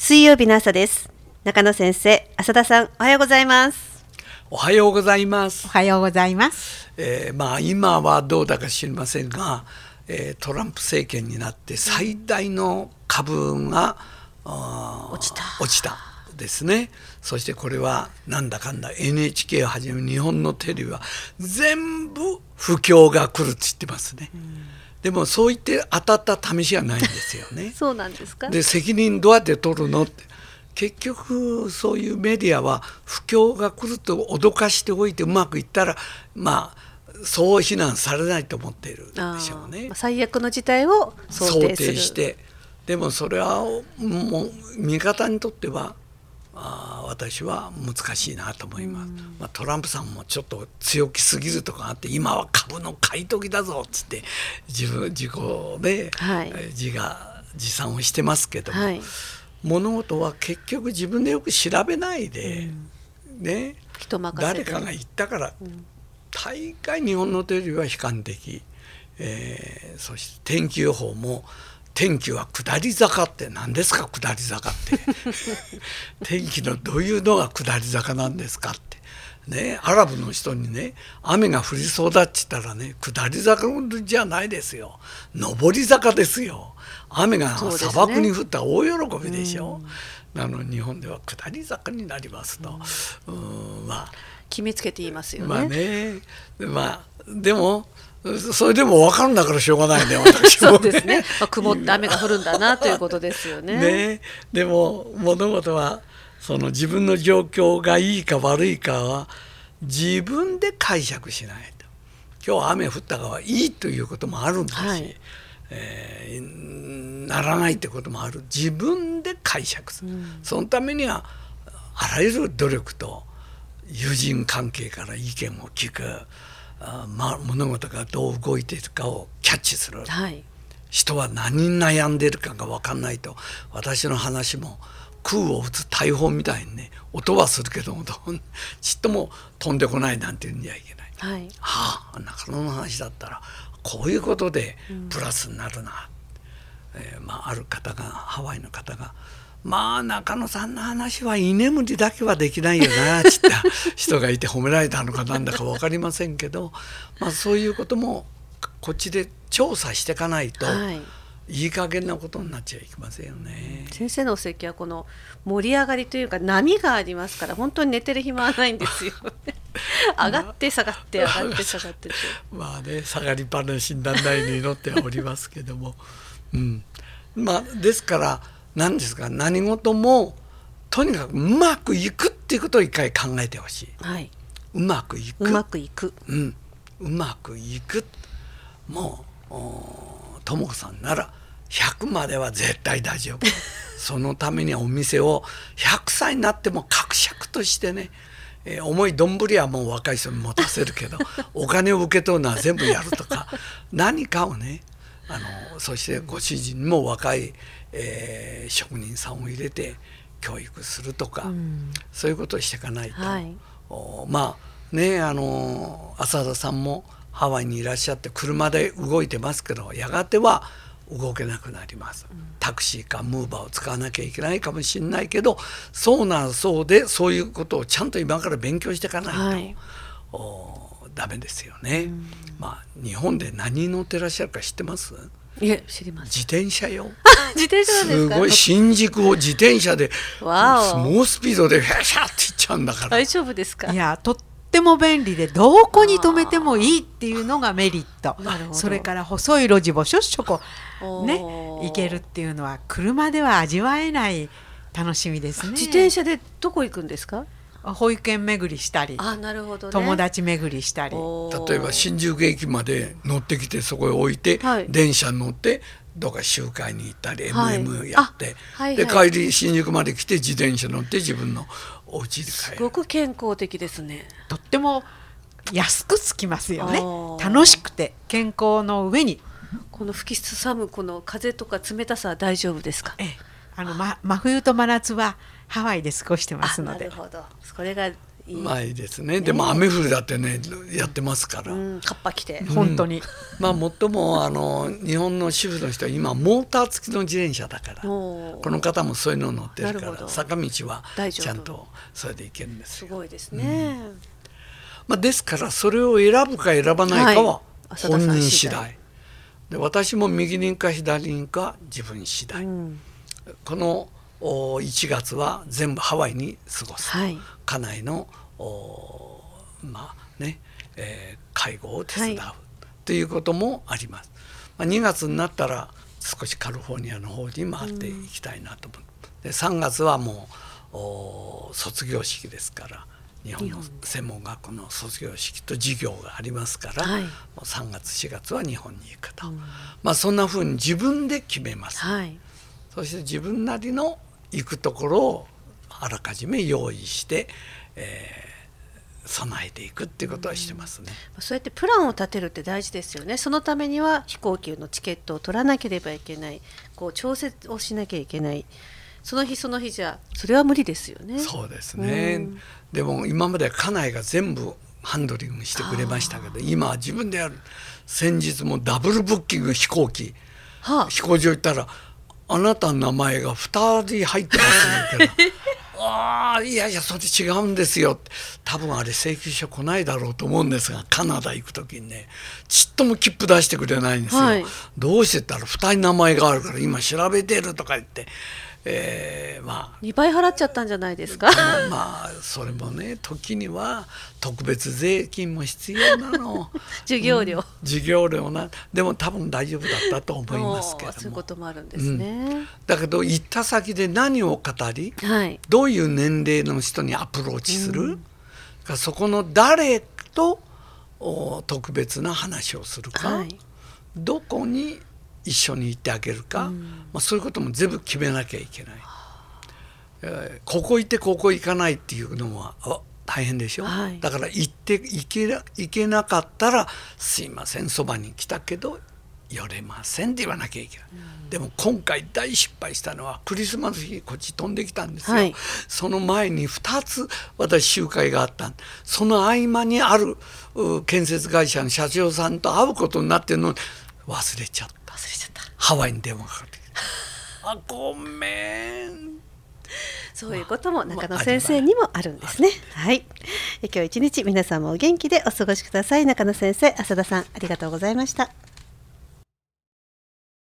水曜日の朝です。中野先生、浅田さん、おはようございます。 おはようございます。 おはようございます。 今はどうだか知りませんが、トランプ政権になって最大の株が、落ちたですね。そしてこれはなんだかんだ NHK をはじめ日本のテレビは全部不況が来るって言ってますね。でもそう言って当たった試しがないんですよね。 そうなんですか。 で、責任どうやって取るのって、結局そういうメディアは不況が来ると脅かしておいてうまくいったらそう非難されないと思っているでしょうね。 最悪の事態を想定して、でもそれはもう味方にとっては私は難しいなと思います。トランプさんもちょっと強気すぎるとかあって、今は株の買い時だぞっつって自己で、自賛をしてますけども、物事は結局自分でよく調べないで、誰かが言ったから、大概日本のテレビは悲観的、そして天気予報も天気は下り坂って何ですか、下り坂って天気のどういうのが下り坂なんですかってね。アラブの人にね、雨が降りそうだって言ったらね、下り坂じゃないですよ、上り坂ですよ。雨が砂漠に降ったら大喜びでしょ。なのに日本では下り坂になりますと、 決めつけて言いますよね。 でもそれでも分かるんだからしょうがないね、私もね。 そうですね。曇って雨が降るんだなということですよね。 でも物事はその自分の状況がいいか悪いかは自分で解釈しないと。今日雨降ったかはいいということもあるんだし、ならないってこともある。自分で解釈する、そのためにはあらゆる努力と友人関係から意見を聞く、物事がどう動いているかをキャッチする、人は何に悩んでいるかが分かんないと、私の話も空を打つ大砲みたいにね、音はするけどもちっとも飛んでこないなんて言うんじゃいけない。中野の話だったらこういうことでプラスになるな、ある方が、ハワイの方が、中野さんの話は居眠りだけはできないよなって言った人がいて、褒められたのかなんだか分かりませんけど、そういうこともこっちで調査していかないと、いい加減なことになっちゃいけませんよね。 先生のお説教はこの盛り上がりというか波がありますから、本当に寝てる暇はないんですよ上がって下がって上がって下がって下がりっぱなしにならないように祈っておりますけどもですから何ですか、何事もとにかくうまくいくっていうことを一回考えてほしい。うまくいく、うまくいく。もうとも子さんなら100までは絶対大丈夫そのためにはお店を100歳になっても格借としてね、重い丼はもう若い人に持たせるけどお金を受け取るのは全部やるとか何かをね、そしてご主人にも若い職人さんを入れて教育するとか、そういうことをしていかないと、浅田さんもハワイにいらっしゃって車で動いてますけど、やがては動けなくなります。タクシーかムーバーを使わなきゃいけないかもしれないけど、そうなんそうで、そういうことをちゃんと今から勉強していかないと、ダメですよね。日本で何に乗ってらっしゃるか知ってます？ いえ、知りません。 自転車よ自転車なんですか？ すごい、新宿を自転車で猛スピードでフェシャって行っちゃうんだから。 大丈夫ですか？ いや、とっても便利で、どこに止めてもいいっていうのがメリット。それから細い路地をしょっしょこ行けるっていうのは車では味わえない楽しみですね。 自転車でどこ行くんですか？ 保育園巡りしたり、友達巡りしたり。 例えば新宿駅まで乗ってきてそこへ置いて、電車に乗ってどっか集会に行ったり MM やって、で帰り新宿まで来て自転車乗って自分のお家で帰る。 すごく健康的ですね。 とっても安くつきますよね。楽しくて健康の上に。 この吹きすさむこの風とか冷たさは大丈夫ですか？ 真冬と真夏はハワイで過ごしてますので。 なるほど、それがまあいいですね。でも雨降るだってねやってますから、 カッパ着て、 本当に、 まあもっとも日本の主婦の人は今モーター付きの自転車だから、この方もそういうの乗ってるから坂道はちゃんとそれで行けるんですよ。 すごいですね。 まあ、ですからそれを選ぶか選ばないかは本人次第、で私も右輪か左輪か自分次第、この1月は全部ハワイに過ごす、家内のまあね、介護を手伝う、ということもあります。まあ、2月になったら少しカリフォルニアの方に回っていきたいなと思う。で3月はもう卒業式ですから、日本の専門学校の卒業式と授業がありますから、もう3月4月は日本に行くと、まあ、そんなふうに自分で決めます、そして自分なりの行くところをあらかじめ用意して、備えていくっていうことはしてますね。 そうやってプランを立てるって大事ですよね。そのためには飛行機のチケットを取らなければいけない、こう調節をしなきゃいけない。その日その日じゃそれは無理ですよね。 そうですね、でも今までは家内が全部ハンドリングしてくれましたけど、今は自分でやる。先日もダブルブッキング飛行機、飛行場行ったらあなたの名前が2人入ってますねいやいやそれ違うんですよって、多分あれ請求書来ないだろうと思うんですが、カナダ行く時にねちっとも切符出してくれないんですよ、どうしてったら2人名前があるから今調べてるとか言って、まあ 2倍払っちゃったんじゃないですかまあそれもね時には特別税金も必要なの授業料、 授業料な。でも多分大丈夫だったと思いますけども、 そういうこともあるんですね、 だけど行った先で何を語り、どういう年齢の人にアプローチする、そこの誰と特別な話をするか、どこに一緒に行ってあげるか、まあ、そういうことも全部決めなきゃいけない、ここ行ってここ行かないっていうのは大変でしょ、だから行けなかったらすいませんそばに来たけど寄れませんって言わなきゃいけない、でも今回大失敗したのはクリスマス日こっち飛んできたんですよ、その前に2つ私集会があった。その合間にある建設会社の社長さんと会うことになってるのに忘れちゃった。ハワイに電話かかってきたごめん。 そういうことも中野先生にもあるんですね。今日一日皆さんもお元気でお過ごしください。中野先生、浅田さんありがとうございました。